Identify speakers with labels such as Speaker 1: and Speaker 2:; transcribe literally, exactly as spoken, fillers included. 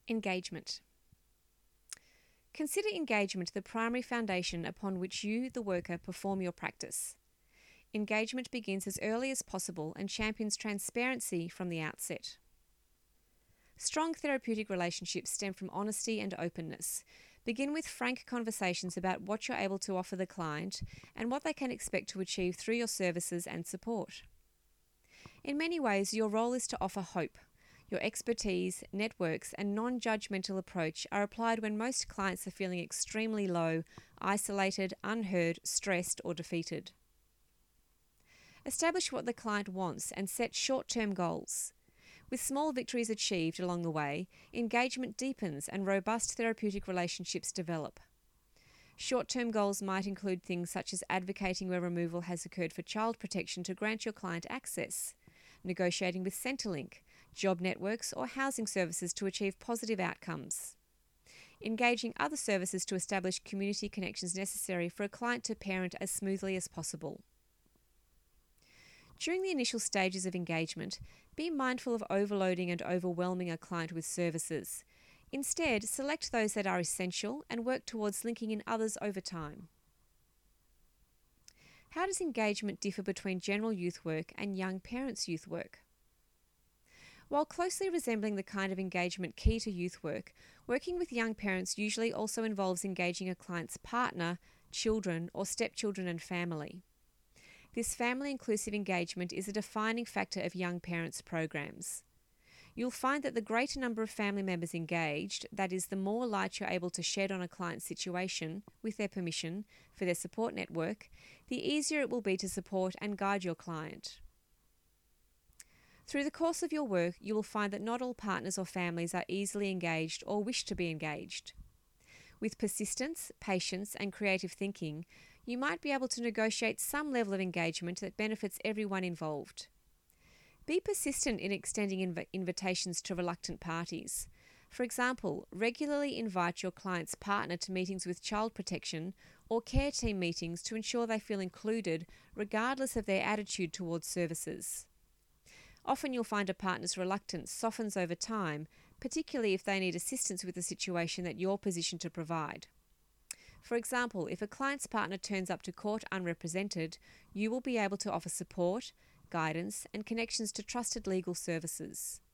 Speaker 1: Engagement. Consider engagement the primary foundation upon which you, the worker, perform your practice. Engagement begins as early as possible and champions transparency from the outset. Strong therapeutic relationships stem from honesty and openness. Begin with frank conversations about what you're able to offer the client and what they can expect to achieve through your services and support. In many ways, your role is to offer hope. Your expertise, networks, and non-judgmental approach are applied when most clients are feeling extremely low, isolated, unheard, stressed, or defeated. Establish what the client wants and set short-term goals. With small victories achieved along the way, engagement deepens and robust therapeutic relationships develop. Short-term goals might include things such as advocating where removal has occurred for child protection to grant your client access, negotiating with Centrelink, job networks, or housing services to achieve positive outcomes. Engaging other services to establish community connections necessary for a client to parent as smoothly as possible. During the initial stages of engagement, be mindful of overloading and overwhelming a client with services. Instead, select those that are essential and work towards linking in others over time. How does engagement differ between general youth work and young parents' youth work? While closely resembling the kind of engagement key to youth work, working with young parents usually also involves engaging a client's partner, children, or stepchildren and family. This family-inclusive engagement is a defining factor of young parents' programs. You'll find that the greater number of family members engaged, that is, the more light you're able to shed on a client's situation, with their permission, for their support network, the easier it will be to support and guide your client. Through the course of your work, you will find that not all partners or families are easily engaged or wish to be engaged. With persistence, patience, and creative thinking, you might be able to negotiate some level of engagement that benefits everyone involved. Be persistent in extending inv- invitations to reluctant parties. For example, regularly invite your client's partner to meetings with child protection or care team meetings to ensure they feel included, regardless of their attitude towards services. Often you'll find a partner's reluctance softens over time, particularly if they need assistance with a situation that you're positioned to provide. For example, if a client's partner turns up to court unrepresented, you will be able to offer support, guidance, and connections to trusted legal services.